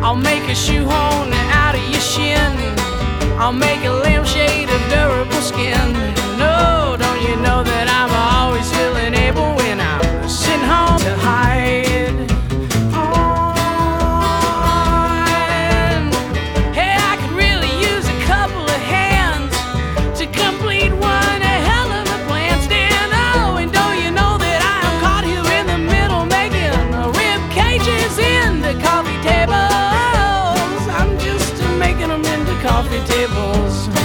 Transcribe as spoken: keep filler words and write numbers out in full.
I'll make a shoehorn out of your shin. I'll make a lampshade of durable skin. No, don't you know that I'm always feeling able when I'm sitting home to hide on. Hey, I could really use a couple of hands to complete one hell of a plan. Stand, oh, and don't you know that I'm caught here in the middle making rib cages into coffee tables. I'm just making them into coffee tables.